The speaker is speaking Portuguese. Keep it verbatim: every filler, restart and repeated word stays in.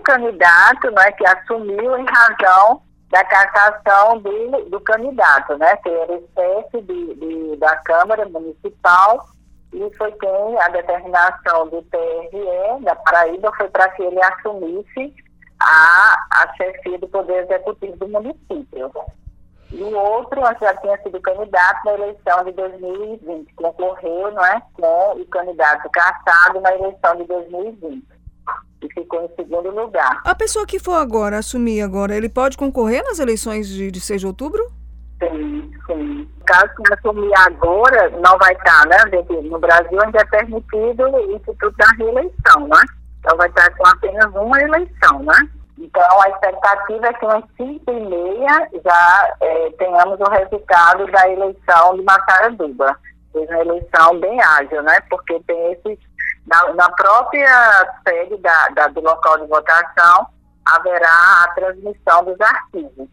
candidato, né, que assumiu em razão da cassação do, do candidato, né, que era espécie de, de, da Câmara Municipal, e foi quem a determinação do T R E da Paraíba foi para que ele assumisse a, a chefia do Poder Executivo do município. E o outro já tinha sido candidato na eleição de dois mil e vinte, concorreu, não é, com o candidato cassado na eleição de dois mil e vinte, e ficou em segundo lugar. A pessoa que for agora, assumir agora, ele pode concorrer nas eleições de, de seis de outubro? Sim, sim. Caso que assumir agora, não vai estar, né? No Brasil ainda é permitido o instituto da reeleição, né? Então vai estar com apenas uma eleição, né? Então a expectativa é que umas cinco e meia já é, tenhamos o resultado da eleição de Massaranduba. Foi uma eleição bem ágil, né? Porque tem esses, na, na própria sede da, da, do local de votação, haverá a transmissão dos arquivos.